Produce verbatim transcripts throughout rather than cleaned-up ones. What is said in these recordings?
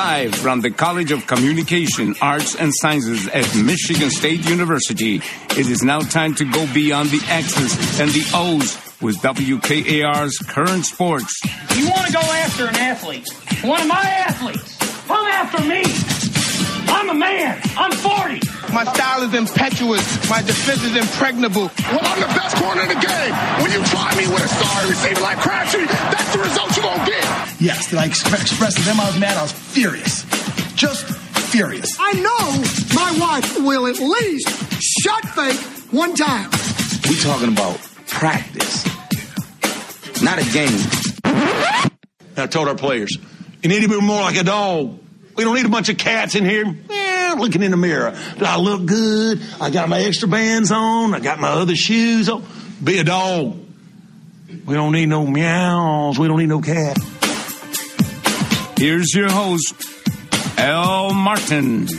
Live from the College of Communication, Arts, and Sciences at Michigan State University, it is now time to go beyond the X's and the O's with W K A R's Current Sports. You want to go after an athlete, one of my athletes, come after me. I'm a man. I'm forty. My style is impetuous. My defense is impregnable. Well, I'm the best corner in the game. When you try me with a star receiver like Crabtree, that's the result you're going to get. Yes, did I express to them I was mad? I was furious. Just furious. I know my wife will at least shut fake one time. We talking about practice, not a game. I told our players, you need to be more like a dog. We don't need a bunch of cats in here eh, looking in the mirror. Do I look good? I got my extra bands on. I got my other shoes on. Be a dog. We don't need no meows. We don't need no cat. Here's your host, Al Martin.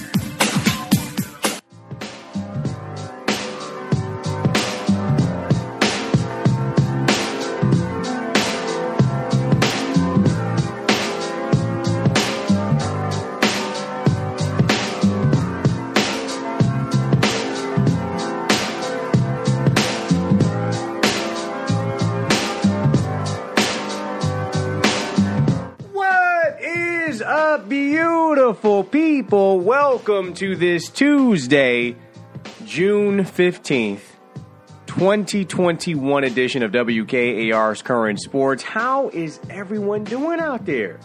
Beautiful people, welcome to this Tuesday, June fifteenth, twenty twenty-one edition of W K A R's Current Sports. How is everyone doing out there?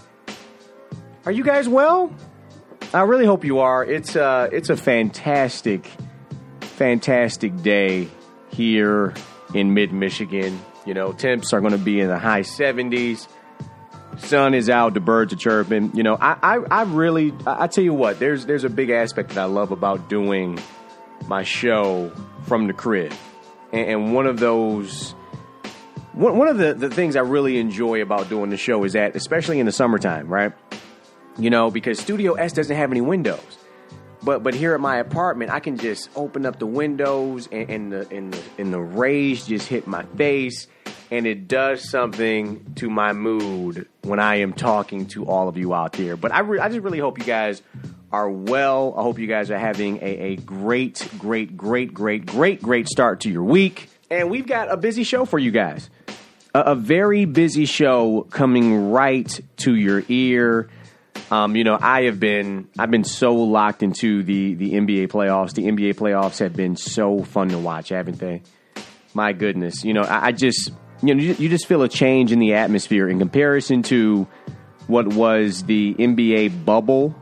Are you guys well? I really hope you are. It's uh, it's a fantastic, fantastic day here in mid-Michigan. You know, temps are going to be in the high seventies. Sun is out, the birds are chirping. You know, I, I, I really, I, I tell you what, there's there's a big aspect that I love about doing my show from the crib. And, and one of those, one, one of the, the things I really enjoy about doing the show is that, especially in the summertime, right? You know, because Studio S doesn't have any windows. But but here at my apartment, I can just open up the windows and, and, the, and, the, and the rays just hit my face. And it does something to my mood when I am talking to all of you out there. But I, re- I just really hope you guys are well. I hope you guys are having a, a great, great, great, great, great, great start to your week. And we've got a busy show for you guys. A, a very busy show coming right to your ear. Um, you know, I have been I've been so locked into the, the N B A playoffs. The N B A playoffs have been so fun to watch, haven't they? My goodness. You know, I, I just... You know, you just feel a change in the atmosphere in comparison to what was the N B A bubble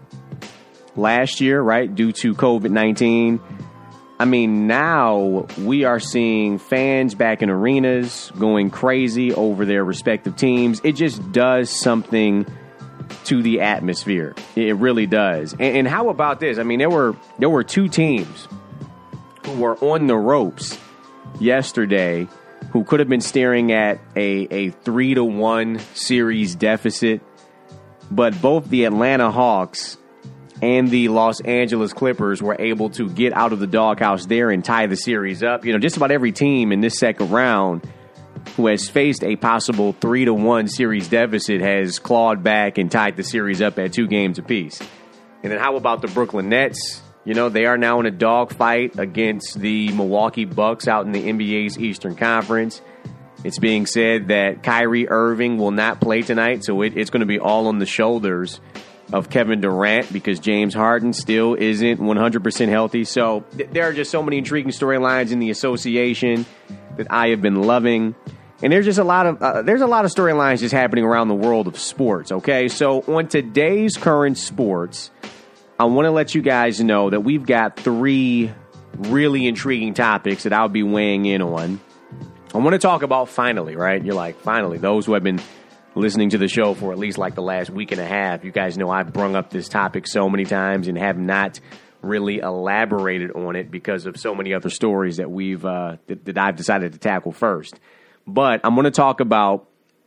last year, right, due to covid nineteen. I mean, now we are seeing fans back in arenas going crazy over their respective teams. It just does something to the atmosphere. It really does. And, and how about this? I mean, there were there were two teams who were on the ropes yesterday who could have been staring at a, a three to one series deficit, but both the Atlanta Hawks and the Los Angeles Clippers were able to get out of the doghouse there and tie the series up. You know, just about every team in this second round who has faced a possible three to one series deficit has clawed back and tied the series up at two games apiece. And then how about the Brooklyn Nets? You know, they are now in a dogfight against the Milwaukee Bucks out in the N B A's Eastern Conference. It's being said that Kyrie Irving will not play tonight, so it, it's going to be all on the shoulders of Kevin Durant because James Harden still isn't one hundred percent healthy. So th- there are just so many intriguing storylines in the association that I have been loving. And there's just a lot of uh, there's a lot of storylines just happening around the world of sports, okay? So on today's Current Sports, I want to let you guys know that we've got three really intriguing topics that I'll be weighing in on. I want to talk about finally, right? You're like, finally, those who have been listening to the show for at least like the last week and a half, you guys know I've brung up this topic so many times and have not really elaborated on it because of so many other stories that we've uh, that, that I've decided to tackle first. But I'm going to talk about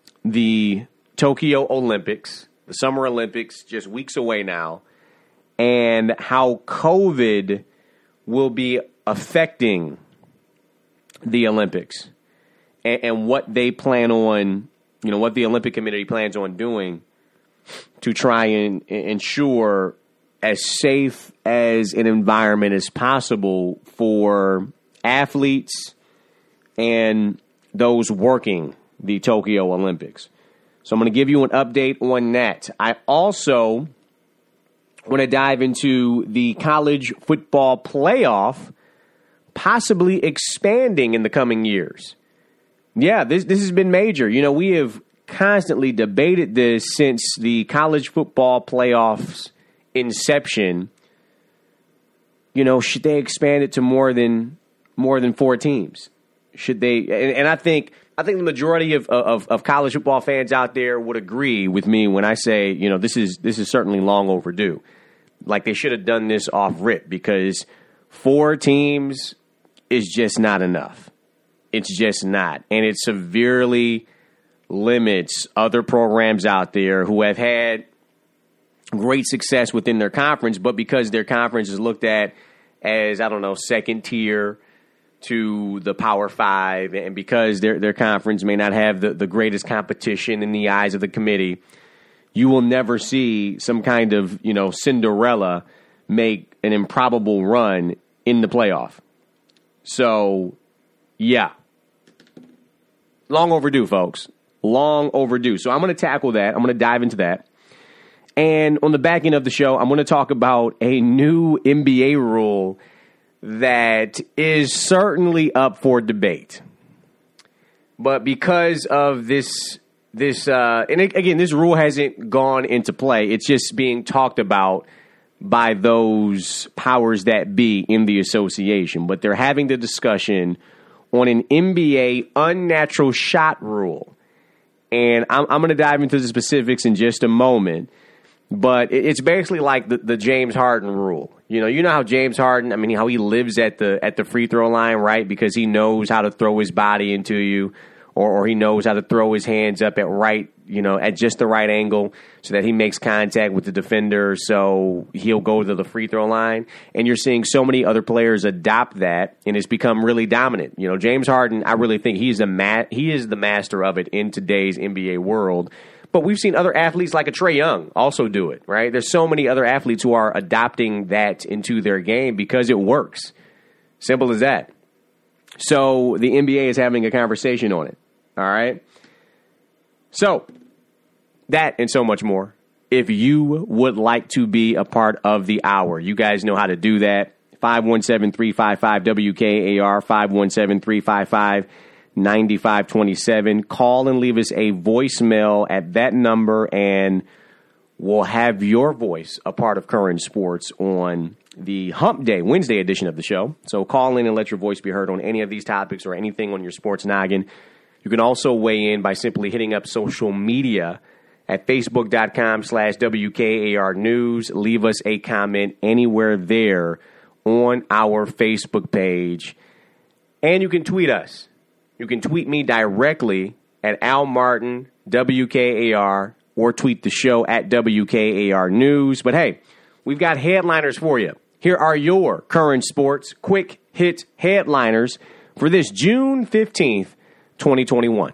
the Tokyo Olympics, the Summer Olympics, just weeks away now, and how COVID will be affecting the Olympics and, and what they plan on, you know, what the Olympic Committee plans on doing to try and ensure as safe as an environment as possible for athletes and those working the Tokyo Olympics. So I'm going to give you an update on that. I also want to dive into the college football playoff possibly expanding in the coming years. Yeah, this this has been major. You know, we have constantly debated this since the college football playoffs inception. You know, should they expand it to more than more than four teams? Should they? And, and I think I think the majority of, of of college football fans out there would agree with me when I say, you know, this is this is certainly long overdue. Like, they should have done this off rip, because four teams is just not enough. It's just not, and it severely limits other programs out there who have had great success within their conference, but because their conference is looked at as, I don't know, second tier to the Power Five, and because their their conference may not have the, the greatest competition in the eyes of the committee, you will never see some kind of, you know, Cinderella make an improbable run in the playoff. So, yeah. Long overdue, folks. Long overdue. So I'm going to tackle that. I'm going to dive into that. And on the back end of the show, I'm going to talk about a new N B A rule that is certainly up for debate. But because of this, this, uh, and it, again, this rule hasn't gone into play. It's just being talked about by those powers that be in the association. But they're having the discussion on an N B A unnatural shot rule. And I'm, I'm going to dive into the specifics in just a moment. But it's basically like the, the James Harden rule. You know, you know how James Harden, I mean, how he lives at the at the free throw line, right? Because he knows how to throw his body into you, or, or he knows how to throw his hands up at right, you know, at just the right angle so that he makes contact with the defender, so he'll go to the free throw line. And you're seeing so many other players adopt that, and it's become really dominant. You know, James Harden, I really think he's a ma- he is the master of it in today's N B A world. But we've seen other athletes like a Trae Young also do it, right? There's so many other athletes who are adopting that into their game because it works. Simple as that. So the N B A is having a conversation on it, all right? So that and so much more. If you would like to be a part of the hour, you guys know how to do that. five one seven, three five five, W K A R, five one seven, three five five, nine five two seven. Call and leave us a voicemail at that number, and we'll have your voice a part of Current Sports on the Hump Day, Wednesday edition of the show. So call in and let your voice be heard on any of these topics or anything on your sports noggin. You can also weigh in by simply hitting up social media at facebook.com slash WKAR News. Leave us a comment anywhere there on our Facebook page. And you can tweet us. You can tweet me directly at Al Martin, W K A R, or tweet the show at W K A R News. But hey, we've got headliners for you. Here are your Current Sports quick hit headliners for this June fifteenth, twenty twenty-one.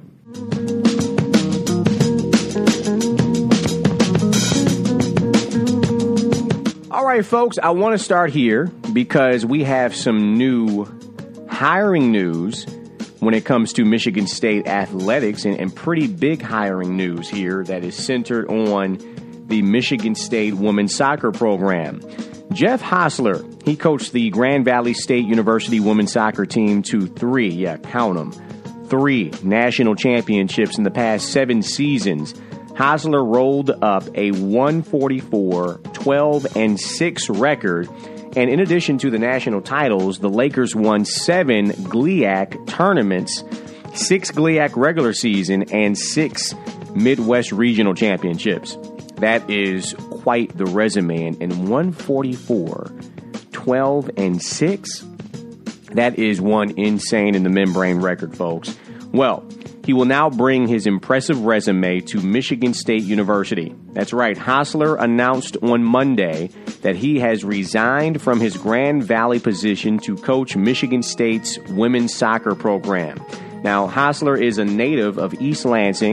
All right, folks, I want to start here because we have some new hiring news when it comes to Michigan State athletics, and, and pretty big hiring news here that is centered on the Michigan State women's soccer program. Jeff Hosler, he coached the Grand Valley State University women's soccer team to three, yeah, count them, three national championships in the past seven seasons. Hosler rolled up a one forty-four, twelve, and six record. And in addition to the national titles, the Lakers won seven G L I A C tournaments, six G L I A C regular season, and six Midwest regional championships. That is quite the resume. And one forty-four, twelve, and six, that is one insane in the membrane record, folks. Well, he will now bring his impressive resume to Michigan State University. That's right. Hosler announced on Monday that he has resigned from his Grand Valley position to coach Michigan State's women's soccer program. Now, Hosler is a native of East Lansing.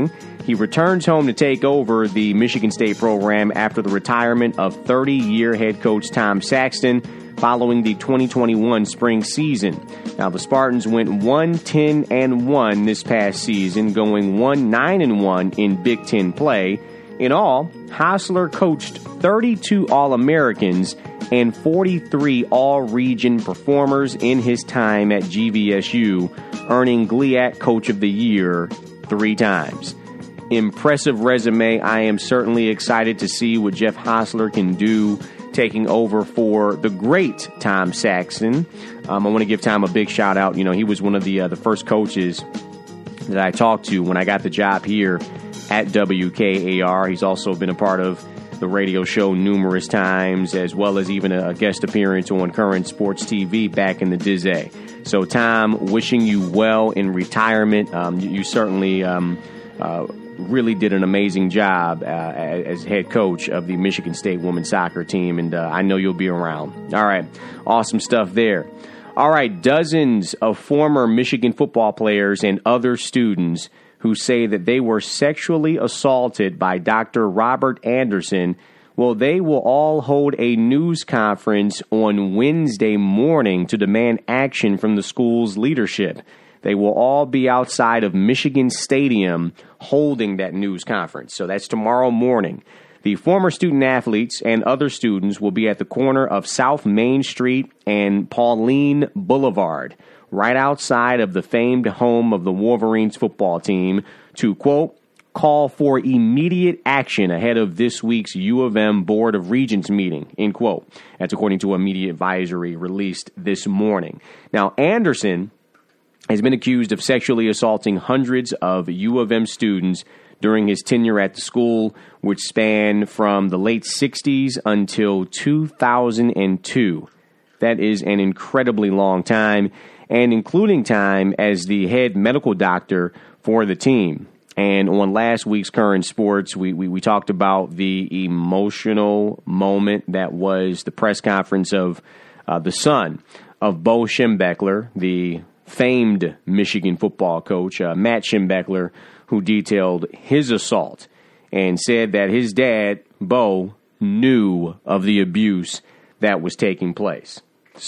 He returns home to take over the Michigan State program after the retirement of thirty-year head coach Tom Saxton following the twenty twenty-one spring season. Now, the Spartans went one ten and one this past season, going one nine and one in Big Ten play. In all, Hosler coached thirty-two All-Americans and forty-three All-Region performers in his time at G V S U, earning GLIAC Coach of the Year three times. Impressive resume. I am certainly excited to see what Jeff Hosler can do taking over for the great Tom Saxton. Um, I want to give Tom a big shout out. You know, he was one of the uh, the first coaches that I talked to when I got the job here at W K A R. He's also been a part of the radio show numerous times, as well as even a guest appearance on Current Sports T V back in the Dizzy. So, Tom, wishing you well in retirement. Um, you, you certainly um, uh, really did an amazing job uh, as head coach of the Michigan State women's soccer team, and uh, I know you'll be around. All right, awesome stuff there. All right, dozens of former Michigan football players and other students who say that they were sexually assaulted by Doctor Robert Anderson, well, they will all hold a news conference on Wednesday morning to demand action from the school's leadership. They will all be outside of Michigan Stadium holding that news conference. So that's tomorrow morning. The former student athletes and other students will be at the corner of South Main Street and Pauline Boulevard, right outside of the famed home of the Wolverines football team, to, quote, call for immediate action ahead of this week's U of M Board of Regents meeting, end quote. That's according to a media advisory released this morning. Now, Anderson has been accused of sexually assaulting hundreds of U of M students during his tenure at the school, which spanned from the late sixties until two thousand two. That is an incredibly long time, and including time as the head medical doctor for the team. And on last week's Current Sports, we, we, we talked about the emotional moment that was the press conference of uh, the son of Bo Schembechler, the famed Michigan football coach, uh, Matt Schembechler, who detailed his assault and said that his dad, Bo, knew of the abuse that was taking place.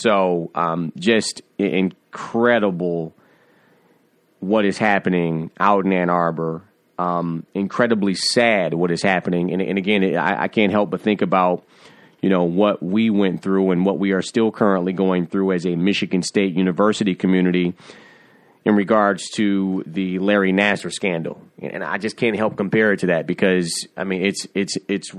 So um, just incredible what is happening out in Ann Arbor. Um, incredibly sad what is happening. And, and again, I, I can't help but think about, you know, what we went through and what we are still currently going through as a Michigan State University community in regards to the Larry Nassar scandal. And I just can't help compare it to that because, I mean, it's it's it's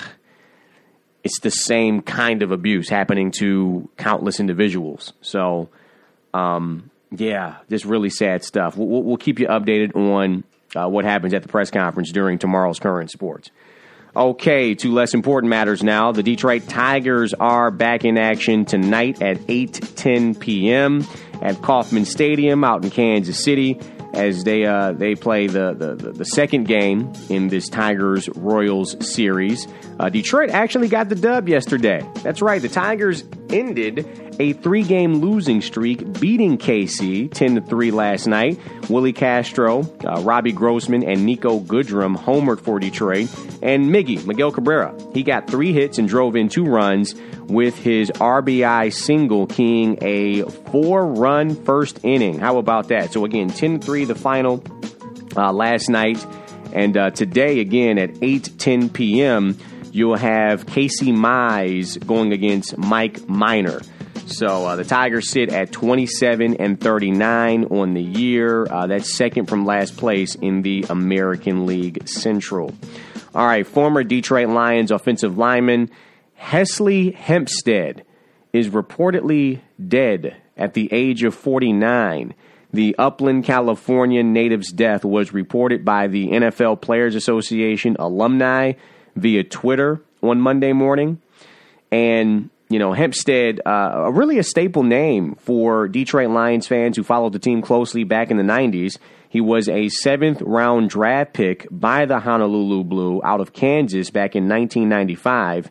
it's the same kind of abuse happening to countless individuals. So, um, yeah, just really sad stuff. We'll, we'll keep you updated on uh, what happens at the press conference during tomorrow's Current Sports. Okay, to less important matters now. The Detroit Tigers are back in action tonight at eight ten p.m. at Kauffman Stadium out in Kansas City as they uh, they play the, the, the second game in this Tigers-Royals series. Uh, Detroit actually got the dub yesterday. That's right, the Tigers ended a three-game losing streak, beating K C ten to three last night. Willie Castro, uh, Robbie Grossman, and Nico Goodrum homered for Detroit. And Miggy, Miguel Cabrera, he got three hits and drove in two runs with his R B I single keying a four-run first inning. How about that? So again, ten to three the final uh, last night. And uh, today, again, at eight ten p.m., you'll have Casey Mize going against Mike Minor. So uh, the Tigers sit at twenty-seven and thirty-nine on the year. Uh, that's second from last place in the American League Central. All right, former Detroit Lions offensive lineman Hesley Hempstead is reportedly dead at the age of forty-nine. The Upland, California native's death was reported by the N F L Players Association alumni via Twitter on Monday morning. And you know, Hempstead, uh, really a staple name for Detroit Lions fans who followed the team closely back in the nineties. He was a seventh-round draft pick by the Honolulu Blue out of Kansas back in nineteen ninety-five.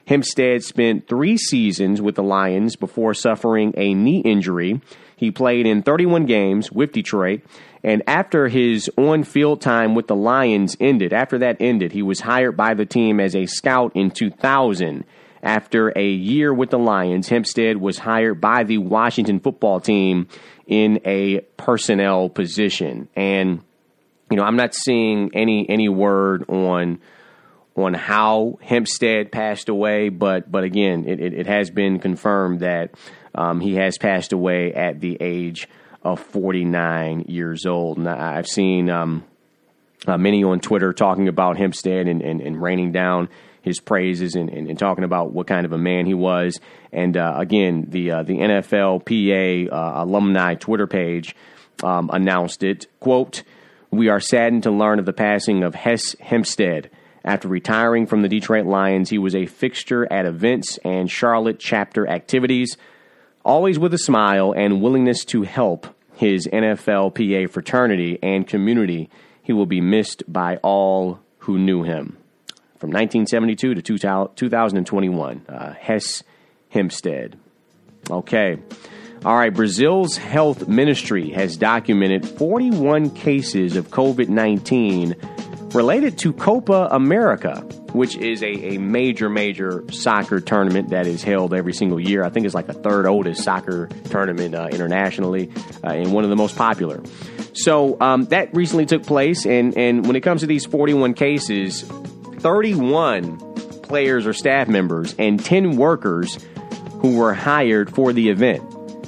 Hempstead spent three seasons with the Lions before suffering a knee injury. He played in thirty-one games with Detroit, and after his on-field time with the Lions ended, after that ended, he was hired by the team as a scout in two thousand. After a year with the Lions, Hempstead was hired by the Washington football team in a personnel position. And, you know, I'm not seeing any any word on on how Hempstead passed away, but but again, it, it, it has been confirmed that um, he has passed away at the age of forty-nine years old. And I've seen um, uh, many on Twitter talking about Hempstead and, and, and raining down his praises and, and, and talking about what kind of a man he was. And uh, again, the uh, the N F L P A uh, alumni Twitter page um, announced it, quote, "We are saddened to learn of the passing of Hess Hempstead. After retiring from the Detroit Lions, he was a fixture at events and Charlotte chapter activities, always with a smile and willingness to help his N F L P A fraternity and community. He will be missed by all who knew him." From nineteen seventy-two to two thousand twenty-one, uh, Hess Hempstead. Okay. All right. Brazil's health ministry has documented forty-one cases of COVID nineteen related to Copa America, which is a, a major, major soccer tournament that is held every single year. I think it's like the third oldest soccer tournament uh, internationally uh, and one of the most popular. So um, that recently took place. And, and when it comes to these forty-one cases, thirty-one players or staff members and ten workers who were hired for the event.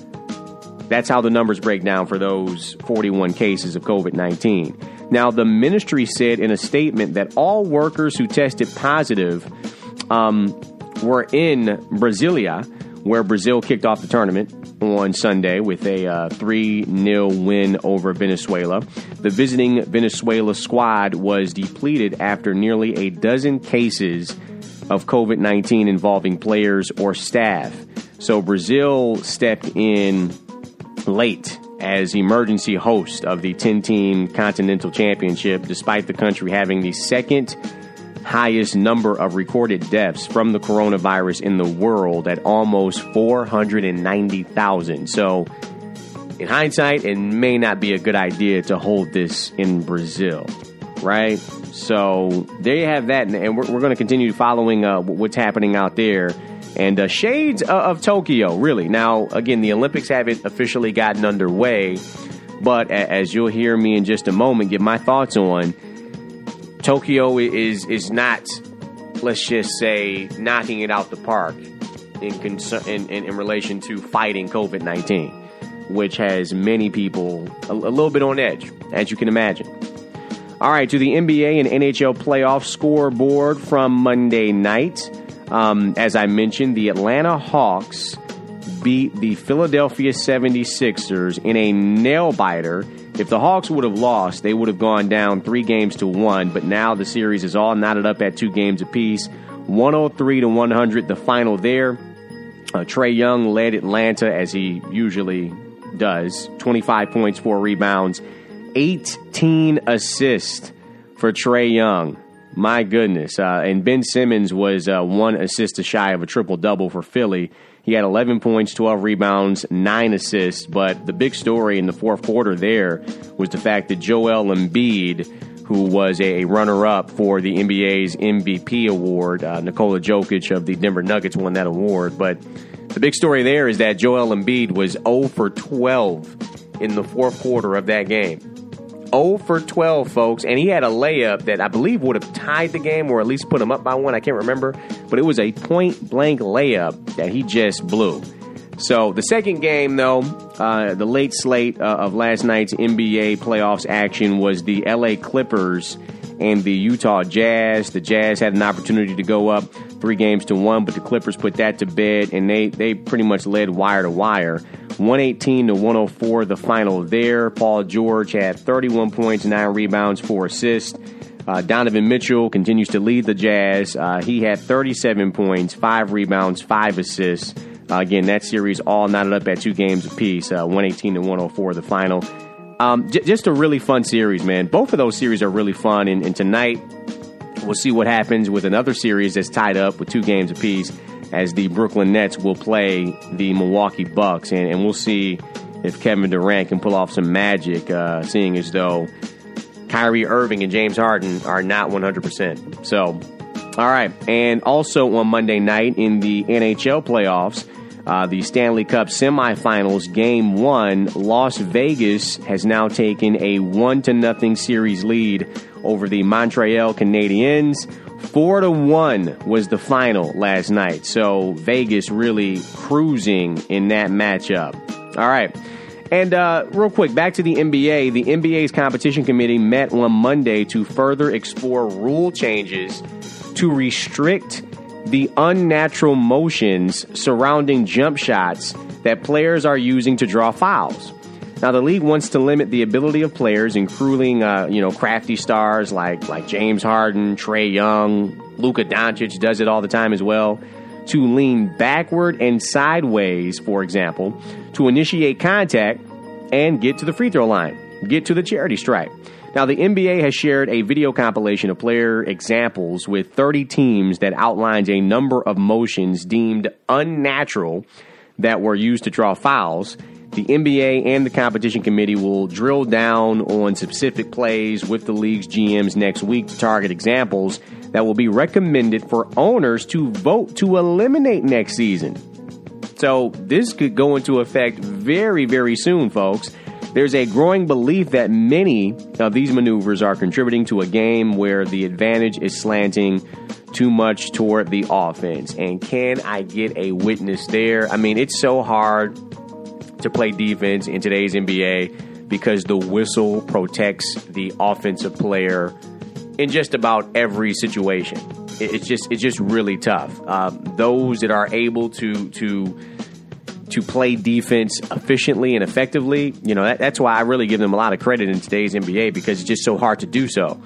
That's how the numbers break down for those forty-one cases of COVID nineteen. Now, the ministry said in a statement that all workers who tested positive um, were in Brasilia, where Brazil kicked off the tournament on Sunday with a uh, three nil win over Venezuela. The visiting Venezuela squad was depleted after nearly a dozen cases of COVID nineteen involving players or staff. So Brazil stepped in late as emergency host of the ten-team Continental Championship, despite the country having the second highest number of recorded deaths from the coronavirus in the world at almost four hundred ninety thousand. So, in hindsight, it may not be a good idea to hold this in Brazil, right? So, there you have that, and we're, we're going to continue following uh, what's happening out there. And uh, shades of, of Tokyo, really. Now, again, the Olympics haven't officially gotten underway, but a- as you'll hear me in just a moment, give my thoughts on, Tokyo is is not, let's just say, knocking it out the park in, cons- in, in, in relation to fighting COVID nineteen, which has many people a, a little bit on edge, as you can imagine. All right, to the N B A and N H L playoff scoreboard from Monday night. Um, as I mentioned, the Atlanta Hawks beat the Philadelphia seventy-sixers in a nail-biter. If the Hawks would have lost, they would have gone down three games to one, but now the series is all knotted up at two games apiece. one oh three to one hundred, the final there. Uh, Trae Young led Atlanta, as he usually does. twenty-five points, four rebounds, eighteen assists for Trae Young. My goodness. Uh, and Ben Simmons was uh, one assist shy of a triple-double for Philly. He had eleven points, twelve rebounds, nine assists. But the big story in the fourth quarter there was the fact that Joel Embiid, who was a runner-up for the N B A's M V P award, uh, Nikola Jokic of the Denver Nuggets won that award. But the big story there is that Joel Embiid was zero for twelve in the fourth quarter of that game. zero for twelve, folks, and he had a layup that I believe would have tied the game or at least put him up by one. I can't remember, but it was a point-blank layup that he just blew. So the second game, though, uh, the late slate uh, of last night's N B A playoffs action was the L A Clippers and the Utah Jazz. The Jazz had an opportunity to go up three games to one, but the Clippers put that to bed, and they, they pretty much led wire to wire. one eighteen to one oh four, the final there. Paul George had thirty-one points, nine rebounds, four assists. Uh, Donovan Mitchell continues to lead the Jazz. Uh, he had thirty-seven points, five rebounds, five assists. Uh, again, that series all knotted up at two games apiece. Uh, one eighteen to one oh four, the final. Um, j- just a really fun series, man. Both of those series are really fun, and, and tonight We'll see what happens with another series that's tied up with two games apiece as the Brooklyn Nets will play the Milwaukee Bucks. And, and we'll see if Kevin Durant can pull off some magic, uh, seeing as though Kyrie Irving and James Harden are not one hundred percent. So, all right. And also on Monday night in the N H L playoffs, uh, the Stanley Cup semifinals, game one, Las Vegas has now taken a one to nothing series lead over the Montreal Canadiens. Four to one was the final last night. So Vegas really cruising in that matchup. All right. And uh, real quick, back to the N B A. The N B A's competition committee met on Monday to further explore rule changes to restrict the unnatural motions surrounding jump shots that players are using to draw fouls. Now, the league wants to limit the ability of players, including, uh, you know, crafty stars like, like James Harden, Trae Young, Luka Doncic does it all the time as well, to lean backward and sideways, for example, to initiate contact and get to the free throw line, get to the charity stripe. Now, the N B A has shared a video compilation of player examples with thirty teams that outlines a number of motions deemed unnatural that were used to draw fouls. The N B A and the competition committee will drill down on specific plays with the league's G Ms next week to target examples that will be recommended for owners to vote to eliminate next season. So this could go into effect very, very soon, folks. There's a growing belief that many of these maneuvers are contributing to a game where the advantage is slanting too much toward the offense. And can I get a witness there? I mean, it's so hard to play defense in today's N B A because the whistle protects the offensive player in just about every situation. It's just it's just really tough. Uh, those that are able to to to play defense efficiently and effectively, you know, that, that's why I really give them a lot of credit in today's N B A because it's just so hard to do so.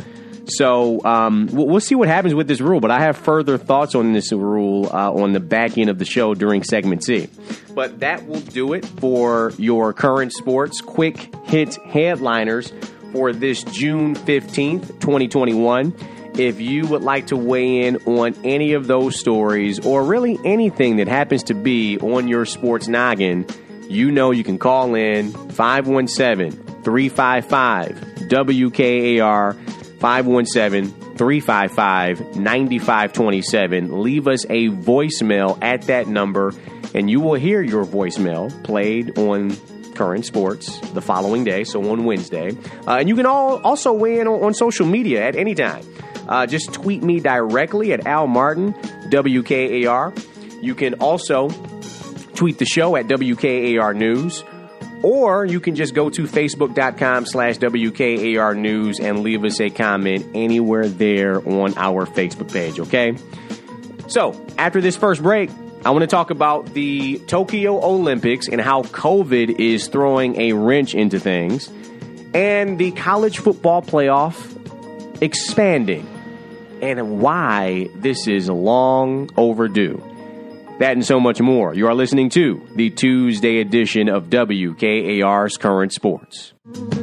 So um, we'll, we'll see what happens with this rule, but I have further thoughts on this rule uh, on the back end of the show during segment C. But that will do it for your current sports quick hit headliners for this June fifteenth, twenty twenty-one. If you would like to weigh in on any of those stories or really anything that happens to be on your sports noggin, you know you can call in five one seven, three five five, W K A R, five one seven, three five five, nine five two seven. Leave us a voicemail at that number, and you will hear your voicemail played on Current Sports the following day, so on Wednesday. Uh, and you can all also weigh in on, on social media at any time. Uh, just tweet me directly at Al Martin, W K A R. You can also tweet the show at W K A R News. Or you can just go to Facebook.com slash WKAR News and leave us a comment anywhere there on our Facebook page, okay? So, after this first break, I want to talk about the Tokyo Olympics and how COVID is throwing a wrench into things, and the college football playoff expanding, and why this is long overdue. That and so much more. You are listening to the Tuesday edition of W K A R's Current Sports.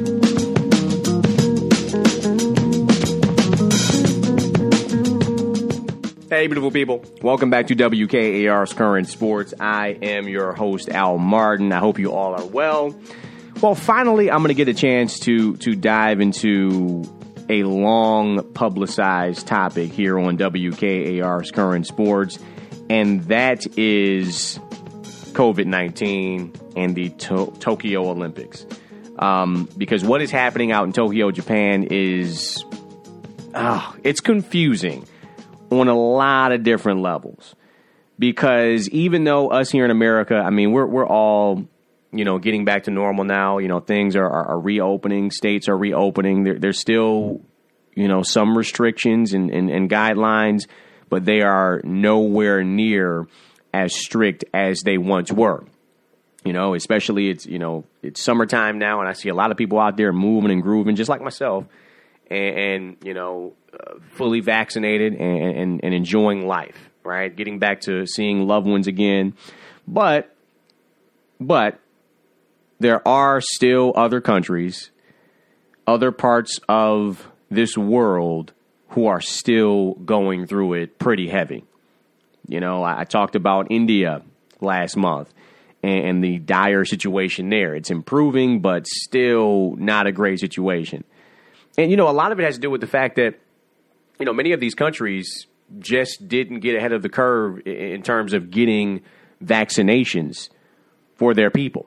Hey, beautiful people. Welcome back to W K A R's Current Sports. I am your host, Al Martin. I hope you all are well. Well, finally, I'm going to get a chance to, to dive into a long publicized topic here on W K A R's Current Sports. And that is COVID nineteen and the to- Tokyo Olympics. Um, because what is happening out in Tokyo, Japan is, oh, it's confusing on a lot of different levels. Because even though us here in America, I mean, we're we're all, you know, getting back to normal now. You know, things are, are, are reopening. States are reopening. There, there's still, you know, some restrictions and, and, and guidelines, but they are nowhere near as strict as they once were. You know, especially it's, you know, it's summertime now, and I see a lot of people out there moving and grooving, just like myself, and, and you know, uh, fully vaccinated and, and, and enjoying life, right? Getting back to seeing loved ones again. But, but there are still other countries, other parts of this world who are still going through it pretty heavy. You know, I, I talked about India last month and, and the dire situation there. It's improving, but still not a great situation. And, you know, a lot of it has to do with the fact that, you know, many of these countries just didn't get ahead of the curve in terms of getting vaccinations for their people.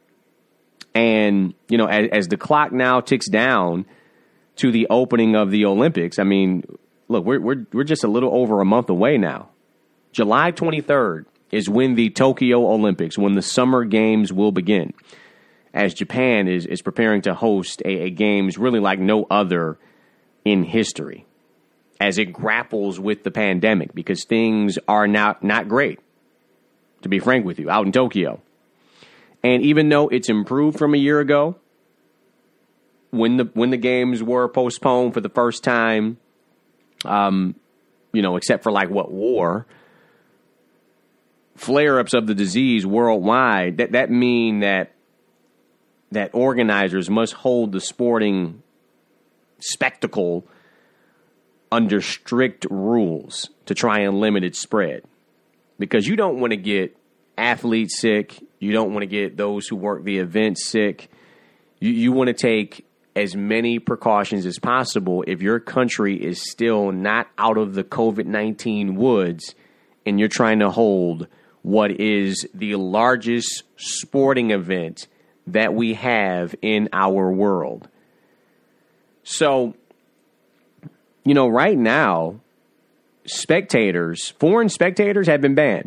And, you know, as, as the clock now ticks down to the opening of the Olympics, I mean, look, we're we're we're just a little over a month away now. July twenty-third is when the Tokyo Olympics, when the Summer Games will begin, as Japan is, is preparing to host a, a games really like no other in history, as it grapples with the pandemic, because things are not, not great, to be frank with you, out in Tokyo. And even though it's improved from a year ago, when the when the games were postponed for the first time, um, you know, except for like what war, flare-ups of the disease worldwide, that that mean that that organizers must hold the sporting spectacle under strict rules to try and limit its spread, because you don't want to get athletes sick. You don't want to get those who work the event sick. You, you want to take as many precautions as possible if your country is still not out of the covid nineteen woods and you're trying to hold what is the largest sporting event that we have in our world. So, you know, right now, spectators, foreign spectators have been banned.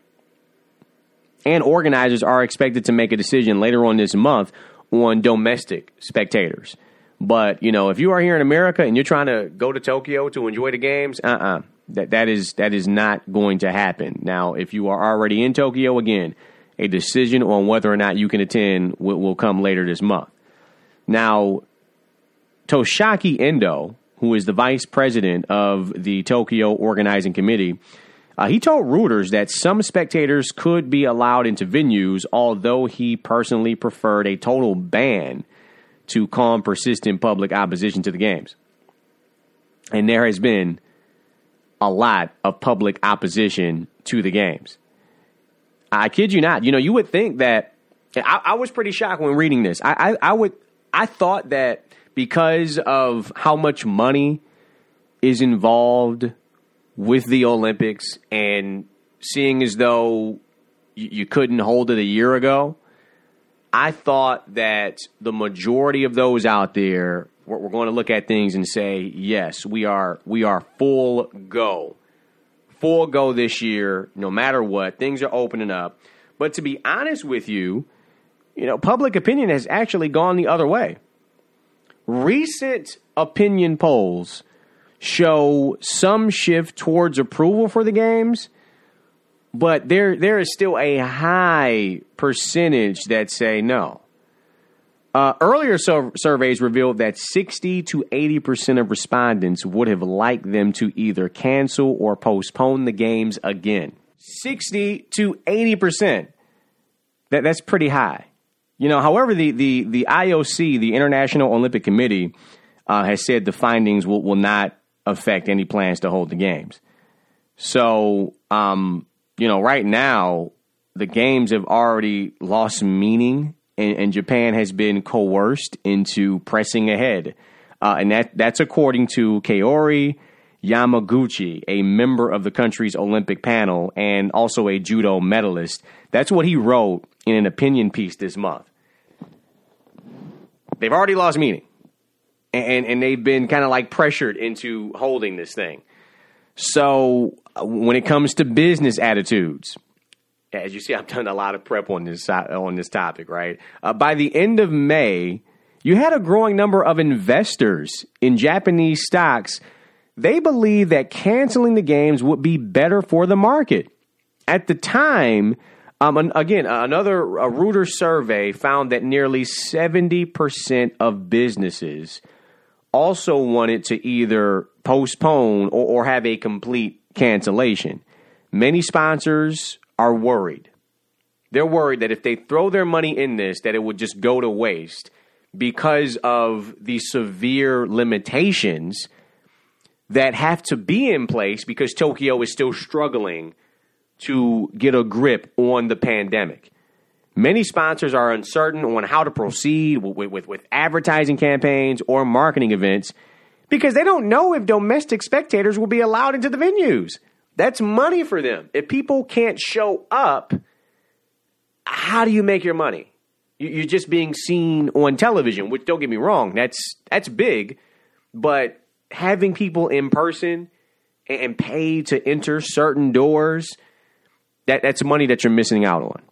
And organizers are expected to make a decision later on this month on domestic spectators. But, you know, if you are here in America and you're trying to go to Tokyo to enjoy the games, uh-uh. That that is that is not going to happen. Now, if you are already in Tokyo, again, a decision on whether or not you can attend will, will come later this month. Now, Toshiaki Endo, who is the vice president of the Tokyo Organizing Committee, Uh, he told Reuters that some spectators could be allowed into venues, although he personally preferred a total ban to calm persistent public opposition to the games. And there has been a lot of public opposition to the games. I kid you not. You know, you would think that I, I was pretty shocked when reading this. I, I, I would I thought that because of how much money is involved with the Olympics, and seeing as though you, you couldn't hold it a year ago, I thought that the majority of those out there were, were going to look at things and say, yes, we are we are full go. Full go this year, no matter what. Things are opening up. But to be honest with you, you know, public opinion has actually gone the other way. Recent opinion polls show some shift towards approval for the games, but there there is still a high percentage that say no. Uh, earlier sur- surveys revealed that sixty to eighty percent of respondents would have liked them to either cancel or postpone the games again. sixty to eighty percent. That, that's pretty high. You know, however, the, the, the I O C, the International Olympic Committee, uh, has said the findings will, will not affect any plans to hold the games. So, um, you know, right now, the games have already lost meaning, and, and Japan has been coerced into pressing ahead. Uh, and that that's according to Kaori Yamaguchi, a member of the country's Olympic panel and also a judo medalist. That's what he wrote in an opinion piece this month. They've already lost meaning. And and they've been kind of like pressured into holding this thing. So when it comes to business attitudes, as you see, I've done a lot of prep on this on this topic, right? Uh, by the end of May, you had a growing number of investors in Japanese stocks. They believe that canceling the games would be better for the market. At the time, um, again, another a Reuters survey found that nearly seventy percent of businesses also wanted to either postpone or, or have a complete cancellation. Many sponsors are worried. They're worried that if they throw their money in this, that it would just go to waste because of the severe limitations that have to be in place because Tokyo is still struggling to get a grip on the pandemic. Many sponsors are uncertain on how to proceed with, with, with advertising campaigns or marketing events because they don't know if domestic spectators will be allowed into the venues. That's money for them. If people can't show up, how do you make your money? You're just being seen on television, which, don't get me wrong, that's that's big, but having people in person and pay to enter certain doors, that, that's money that you're missing out on.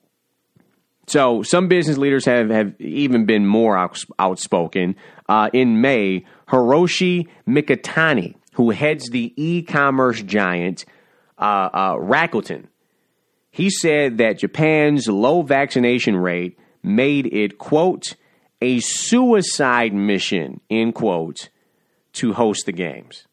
So some business leaders have, have even been more outs- outspoken. Uh, in May, Hiroshi Mikitani, who heads the e-commerce giant uh, uh, Rakuten, he said that Japan's low vaccination rate made it, quote, a suicide mission, end quote, to host the games.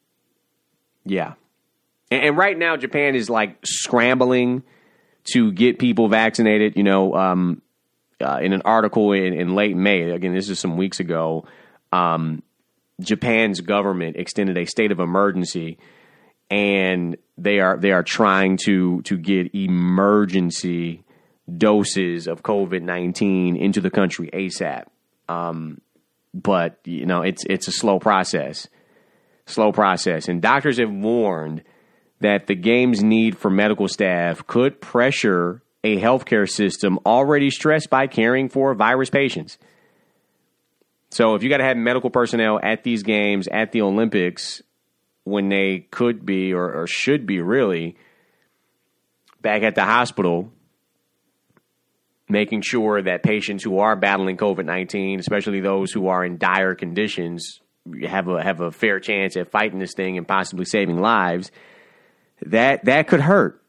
Yeah. And, and right now, Japan is like scrambling to get people vaccinated. You know, um, uh, in an article in, in late May, again, this is some weeks ago, um, Japan's government extended a state of emergency, and they are they are trying to to get emergency doses of COVID nineteen into the country ASAP. Um, but you know, it's it's a slow process, slow process, and doctors have warned that the game's need for medical staff could pressure a healthcare system already stressed by caring for virus patients. So if you got to have medical personnel at these games, at the Olympics, when they could be or, or should be really back at the hospital, making sure that patients who are battling COVID nineteen, especially those who are in dire conditions, have a have a fair chance at fighting this thing and possibly saving lives, that that could hurt.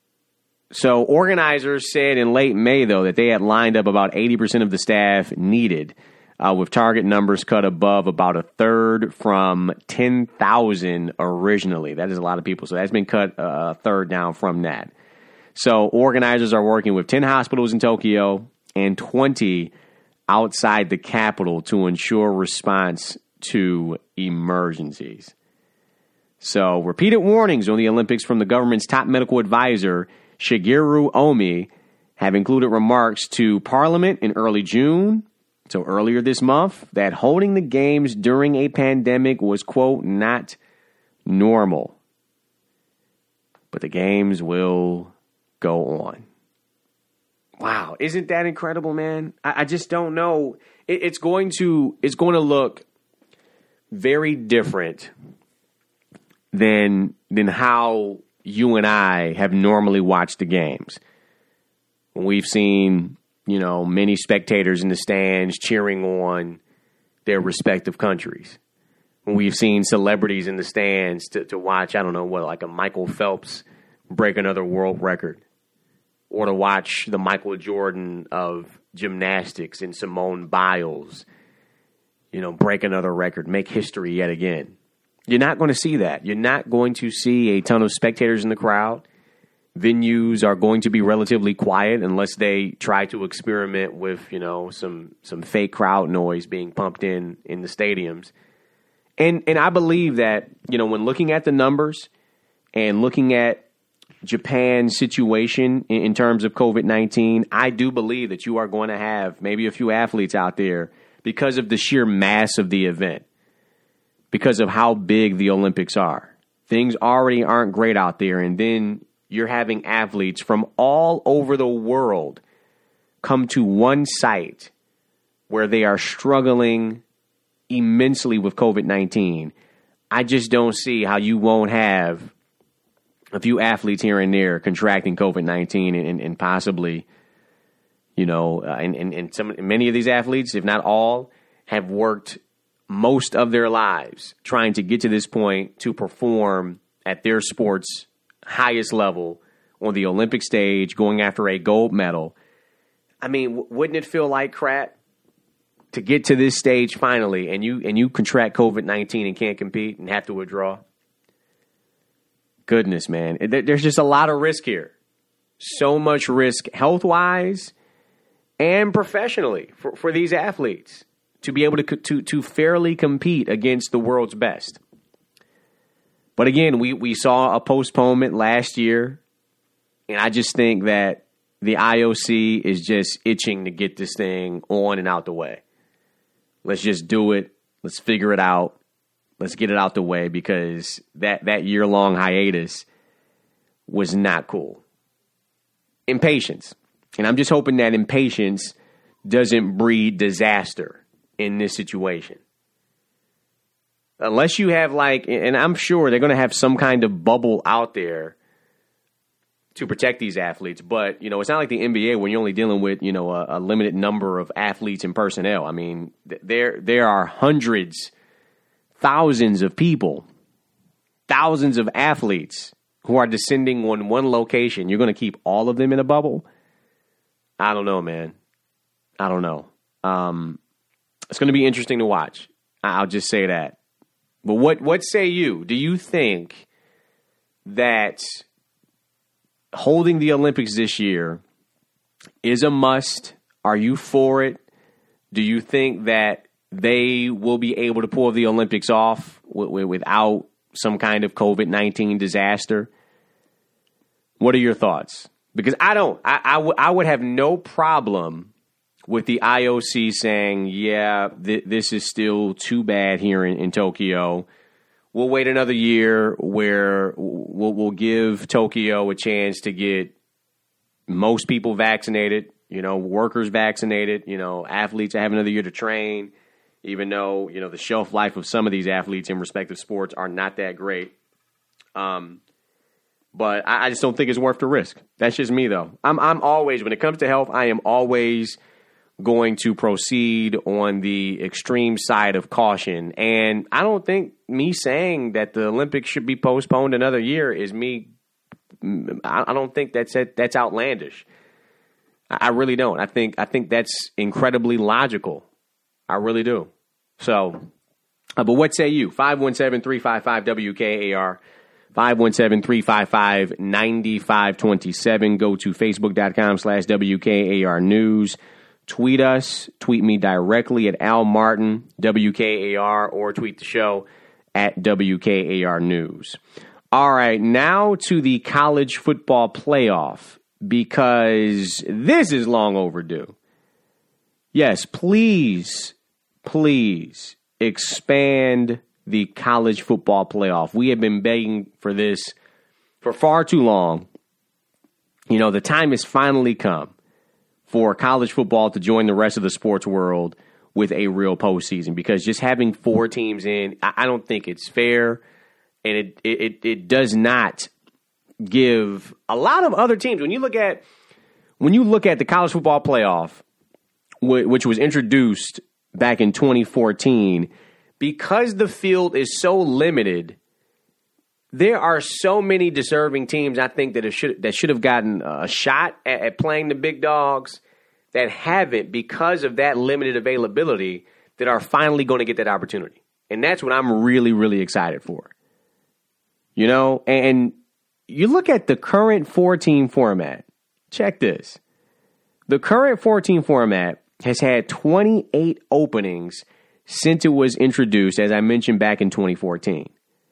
So organizers said in late May, though, that they had lined up about eighty percent of the staff needed, uh, with target numbers cut above about a third from ten thousand originally. That is a lot of people. So that's been cut a third down from that. So organizers are working with ten hospitals in Tokyo and twenty outside the capital to ensure response to emergencies. So repeated warnings on the Olympics from the government's top medical advisor, Shigeru Omi, have included remarks to Parliament in early June, so earlier this month, that holding the games during a pandemic was, quote, not normal. But the games will go on. Wow, isn't that incredible, man? I, I just don't know. It, it's going to it's going to look very different than than how you and I have normally watched the games. We've seen, you know, many spectators in the stands cheering on their respective countries. We've seen celebrities in the stands to, to watch, I don't know what, like a Michael Phelps break another world record, or to watch the Michael Jordan of gymnastics and Simone Biles, you know, break another record, make history yet again. You're not going to see that. You're not going to see a ton of spectators in the crowd. Venues are going to be relatively quiet unless they try to experiment with, you know, some some fake crowd noise being pumped in in the stadiums. And and I believe that, you know, when looking at the numbers and looking at Japan's situation in, in terms of COVID nineteen, I do believe that you are going to have maybe a few athletes out there because of the sheer mass of the event, because of how big the Olympics are. Things already aren't great out there, and then you're having athletes from all over the world come to one site where they are struggling immensely with COVID nineteen. I just don't see how you won't have a few athletes here and there contracting COVID nineteen and, and, and possibly, you know, uh, and, and, and some many of these athletes, if not all, have worked most of their lives trying to get to this point to perform at their sport's highest level on the Olympic stage, going after a gold medal. I mean, w- wouldn't it feel like crap to get to this stage finally and you and you contract COVID nineteen and can't compete and have to withdraw? Goodness, man. There's just a lot of risk here. So much risk health-wise and professionally for, for these athletes to be able to, to, to fairly compete against the world's best. But again, we, we saw a postponement last year, and I just think that the I O C is just itching to get this thing on and out the way. Let's just do it. Let's figure it out. Let's get it out the way, because that, that year-long hiatus was not cool. Impatience. And I'm just hoping that impatience doesn't breed disaster in this situation. Unless you have like, and I'm sure they're going to have some kind of bubble out there to protect these athletes. But, you know, it's not like the N B A when you're only dealing with, you know, a, a limited number of athletes and personnel. I mean, there there are hundreds, thousands of people, thousands of athletes who are descending on one location. You're going to keep all of them in a bubble? I don't know, man. I don't know. Um, it's going to be interesting to watch. I'll just say that. But what, what say you? Do you think that holding the Olympics this year is a must? Are you for it? Do you think that they will be able to pull the Olympics off w- w- without some kind of covid nineteen disaster? What are your thoughts? Because I don't. I, I, w- I would have no problem with the I O C saying, yeah, th- this is still too bad here in, in Tokyo. We'll wait another year where we'll, we'll give Tokyo a chance to get most people vaccinated, you know, workers vaccinated, you know, athletes have another year to train, even though, you know, the shelf life of some of these athletes in respective sports are not that great. Um, but I, I just don't think it's worth the risk. That's just me, though. I'm, I'm always, when it comes to health, I am always going to proceed on the extreme side of caution. And I don't think me saying that the Olympics should be postponed another year is me. I don't think that's that's outlandish. I really don't. I think I think that's incredibly logical. I really do. So, uh, but what say you? five one seven, three five five, W K A R. five one seven, three five five, nine five two seven. Go to facebook.com slash WKAR News. Tweet us. Tweet me directly at Al Martin, W K A R, or tweet the show at W K A R News. All right, now to the college football playoff, because this is long overdue. Yes, please, please expand the college football playoff. We have been begging for this for far too long. You know, the time has finally come for college football to join the rest of the sports world with a real postseason, because just having four teams in, I don't think it's fair, and it it it does not give a lot of other teams. When you look at when you look at the college football playoff, which was introduced back in twenty fourteen, because the field is so limited, there are so many deserving teams, I think, that should that should have gotten a shot at, at playing the big dogs that haven't, because of that limited availability, that are finally going to get that opportunity. And that's what I'm really, really excited for. You know, and you look at the current four-team format. Check this. The current four-team format has had twenty-eight openings since it was introduced, as I mentioned, back in twenty fourteen.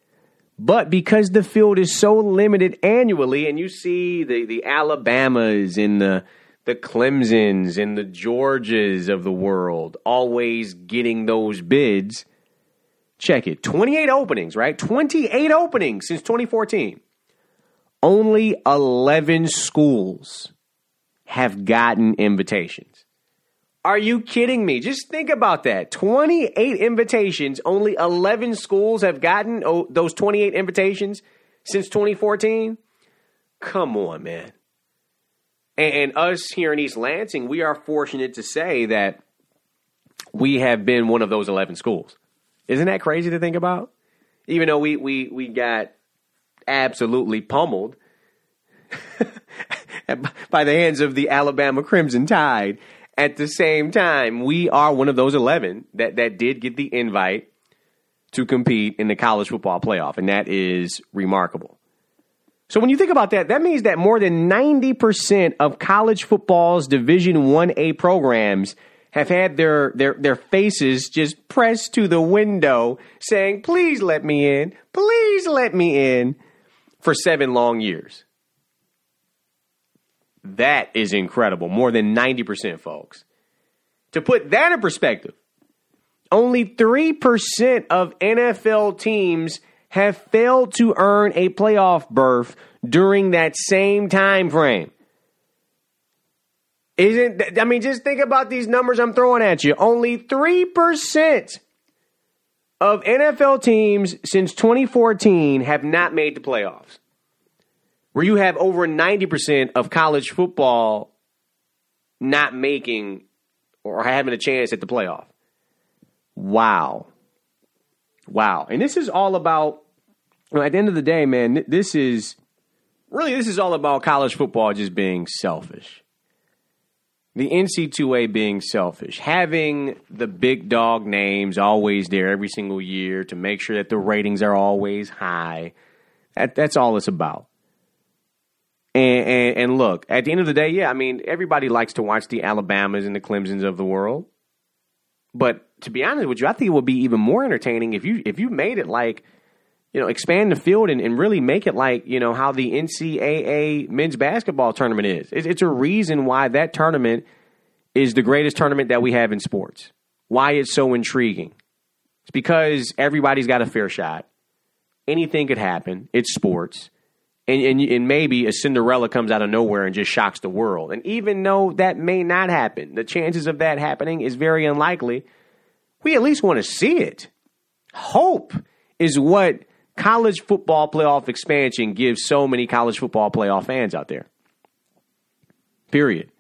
But because the field is so limited annually, and you see the, the Alabamas and the, the Clemsons and the Georgias of the world always getting those bids, check it. twenty-eight openings, right? twenty-eight openings since twenty fourteen. Only eleven schools have gotten invitations. Are you kidding me? Just think about that. twenty-eight invitations, only eleven schools have gotten oh, those twenty-eight invitations since twenty fourteen? Come on, man. And, and us here in East Lansing, we are fortunate to say that we have been one of those eleven schools. Isn't that crazy to think about? Even though we we, we got absolutely pummeled by the hands of the Alabama Crimson Tide, at the same time, we are one of those eleven that, that did get the invite to compete in the college football playoff, and that is remarkable. So when you think about that, that means that more than ninety percent of college football's Division one A programs have had their, their, their faces just pressed to the window saying, please let me in, please let me in, for seven long years. That is incredible. More than ninety percent, folks. To put that in perspective, only three percent of N F L teams have failed to earn a playoff berth during that same time frame. Isn't I mean, just think about these numbers I'm throwing at you. Only three percent of N F L teams since twenty fourteen have not made the playoffs. Where you have over ninety percent of college football not making or having a chance at the playoff. Wow. Wow. And this is all about, you know, at the end of the day, man, this is, really, this is all about college football just being selfish. The N C double A being selfish. Having the big dog names always there every single year to make sure that the ratings are always high. That, that's all it's about. And, and, and look, at the end of the day, yeah, I mean, everybody likes to watch the Alabamas and the Clemsons of the world. But to be honest with you, I think it would be even more entertaining if you if you made it like, you know, expand the field and, and really make it like, you know, how the N C double A men's basketball tournament is. It's, it's a reason why that tournament is the greatest tournament that we have in sports. Why it's so intriguing. It's because everybody's got a fair shot. Anything could happen. It's sports. And, and, and maybe a Cinderella comes out of nowhere and just shocks the world. And even though that may not happen, the chances of that happening is very unlikely. We at least want to see it. Hope is what college football playoff expansion gives so many college football playoff fans out there. Period.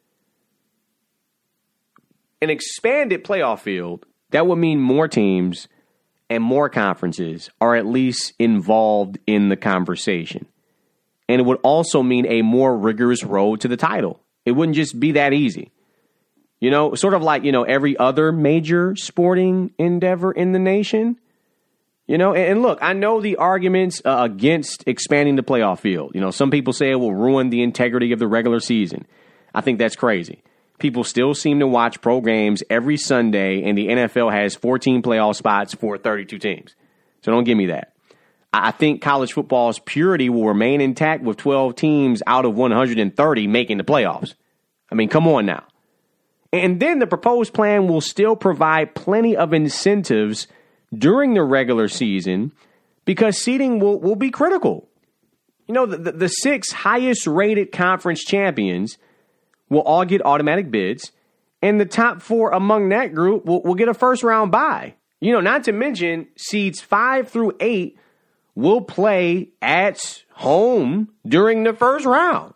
An expanded playoff field, that would mean more teams and more conferences are at least involved in the conversation. And it would also mean a more rigorous road to the title. It wouldn't just be that easy. You know, sort of like, you know, every other major sporting endeavor in the nation. You know, and, and look, I know the arguments uh, against expanding the playoff field. You know, some people say it will ruin the integrity of the regular season. I think that's crazy. People still seem to watch pro games every Sunday, and the N F L has fourteen playoff spots for thirty-two teams. So don't give me that. I think college football's purity will remain intact with twelve teams out of one hundred thirty making the playoffs. I mean, come on now. And then the proposed plan will still provide plenty of incentives during the regular season because seeding will, will be critical. You know, the, the, the six highest rated conference champions will all get automatic bids, and the top four among that group will, will get a first round bye. You know, not to mention seeds five through eight will play at home during the first round.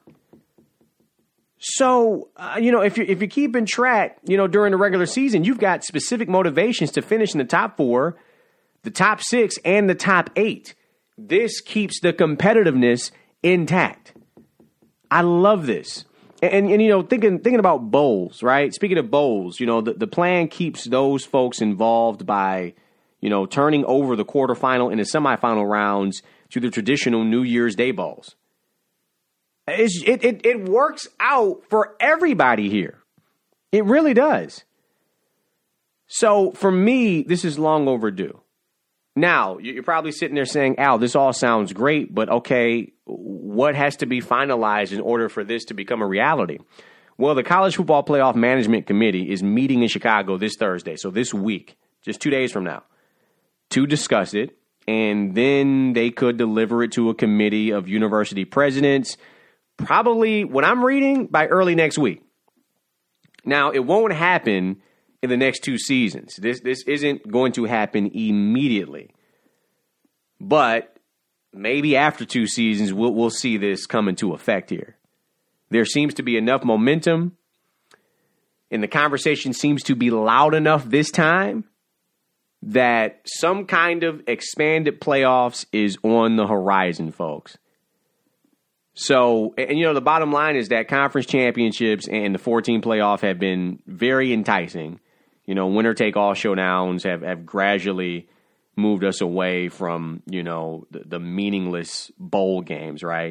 So, uh, you know, if you're, if you're keeping track, you know, during the regular season, you've got specific motivations to finish in the top four, the top six, and the top eight. This keeps the competitiveness intact. I love this. And, and, and you know, thinking thinking about bowls, right? Speaking of bowls, you know, the, the plan keeps those folks involved by, you know, turning over the quarterfinal and the semifinal rounds to the traditional New Year's Day bowls. It's, it, it it works out for everybody here. It really does. So for me, this is long overdue. Now, you're probably sitting there saying, Al, this all sounds great, but okay, what has to be finalized in order for this to become a reality? Well, the College Football Playoff Management Committee is meeting in Chicago this Thursday, so this week, just two days from now, to discuss it, and then they could deliver it to a committee of university presidents, probably, what I'm reading, by early next week. Now, it won't happen in the next two seasons. This this isn't going to happen immediately. But maybe after two seasons, we'll, we'll see this come into effect here. There seems to be enough momentum, and the conversation seems to be loud enough this time that some kind of expanded playoffs is on the horizon, folks. So, and you know, the bottom line is that conference championships and the fourteen playoff have been very enticing. You know, winner-take-all showdowns have, have gradually moved us away from, you know, the, the meaningless bowl games, right?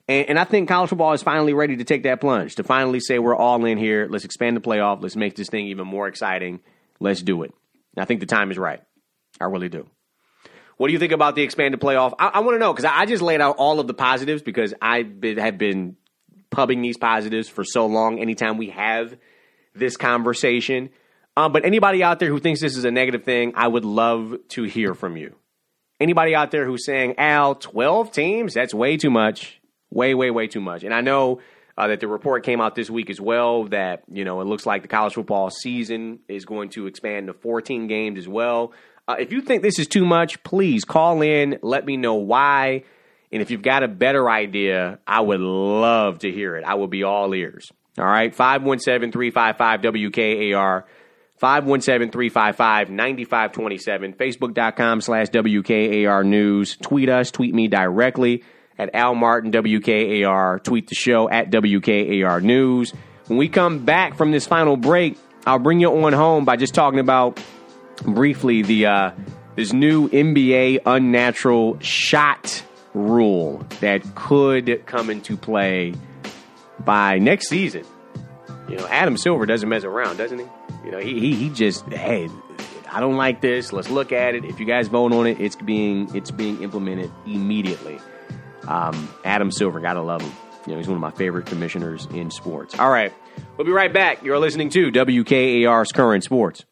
And, and I think college football is finally ready to take that plunge, to finally say we're all in here. Let's expand the playoff. Let's make this thing even more exciting. Let's do it. And I think the time is right. I really do. What do you think about the expanded playoff? I, I want to know, because I, I just laid out all of the positives because I been, have been pubbing these positives for so long anytime we have this conversation. Um, but anybody out there who thinks this is a negative thing, I would love to hear from you. Anybody out there who's saying, Al, twelve teams? That's way too much. Way, way, way too much. And I know uh, that the report came out this week as well that, you know, it looks like the college football season is going to expand to fourteen games as well. Uh, if you think this is too much, please call in. Let me know why. And if you've got a better idea, I would love to hear it. I will be all ears. All right. five one seven, three five five, W K A R. five one seven, three five five, nine five two seven. Facebook.com slash WKAR News. Tweet us. Tweet me directly at Al Martin, W K A R. Tweet the show at W K A R News. When we come back from this final break, I'll bring you on home by just talking about briefly the uh, this new N B A unnatural shot rule that could come into play by next season. You know, Adam Silver doesn't mess around, doesn't he? You know, he he, he just, hey, I don't like this. Let's look at it. If you guys vote on it, it's being it's being implemented immediately. Um, Adam Silver, gotta love him. You know, he's one of my favorite commissioners in sports. All right, we'll be right back. You're listening to W K A R's Current Sports.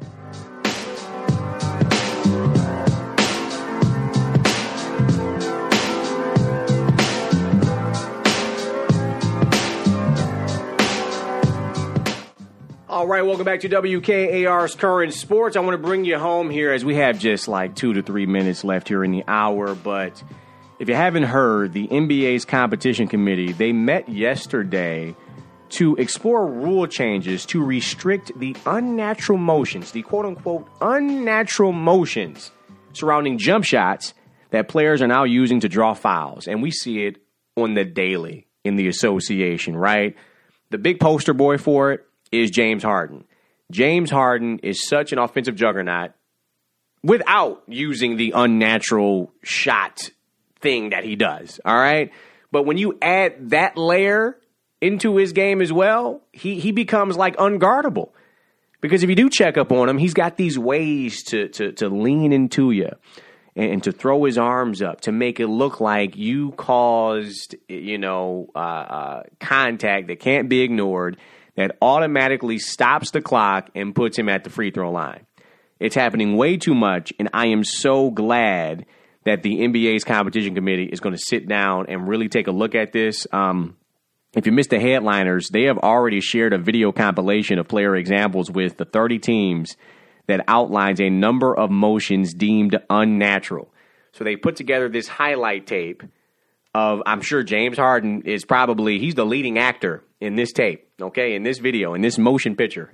All right, welcome back to W K A R's Current Sports. I want to bring you home here as we have just like two to three minutes left here in the hour. But if you haven't heard, the N B A's competition committee, they met yesterday to explore rule changes to restrict the unnatural motions, the quote-unquote unnatural motions surrounding jump shots that players are now using to draw fouls. And we see it on the daily in the association, right? The big poster boy for it is James Harden. James Harden is such an offensive juggernaut without using the unnatural shot thing that he does, all right? But when you add that layer into his game as well, he he becomes like unguardable. Because if you do check up on him, he's got these ways to to, to lean into you and, and to throw his arms up to make it look like you caused, you know, uh, uh, contact that can't be ignored, that automatically stops the clock and puts him at the free throw line. It's happening way too much, and I am so glad that the N B A's competition committee is going to sit down and really take a look at this. Um, if you missed the headliners, they have already shared a video compilation of player examples with the thirty teams that outlines a number of motions deemed unnatural. So they put together this highlight tape of, I'm sure James Harden is probably, he's the leading actor in this tape, okay, in this video, in this motion picture.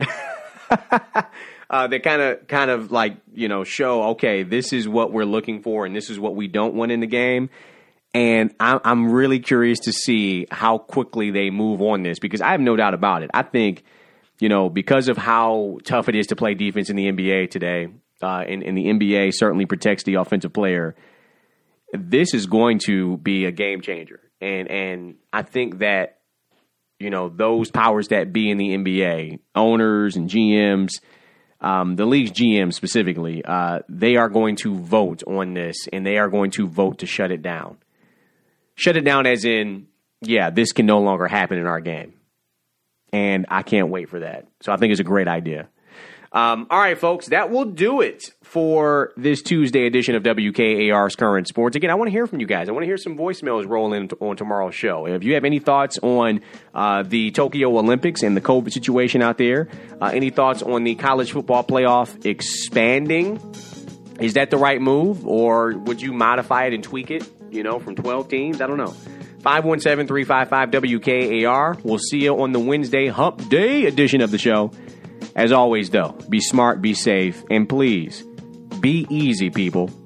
uh, they kind of, kind of like, you know, show, okay, this is what we're looking for and this is what we don't want in the game. And I'm, I'm really curious to see how quickly they move on this, because I have no doubt about it. I think, you know, because of how tough it is to play defense in the N B A today, uh, and, and the N B A certainly protects the offensive player, this is going to be a game changer. And and I think that, you know, those powers that be in the N B A, owners and G Ms, um, the league's G Ms specifically, uh, they are going to vote on this, and they are going to vote to shut it down. Shut it down as in, yeah, this can no longer happen in our game. And I can't wait for that. So I think it's a great idea. Um, all right, folks, that will do it for this Tuesday edition of W K A R's Current Sports. Again, I want to hear from you guys. I want to hear some voicemails roll in on tomorrow's show. If you have any thoughts on uh, the Tokyo Olympics and the COVID situation out there, uh, any thoughts on the college football playoff expanding, is that the right move? Or would you modify it and tweak it, you know, from twelve teams? I don't know. five one seven, three five five, W K A R. We'll see you on the Wednesday Hump Day edition of the show. As always, though, be smart, be safe, and please, be easy, people.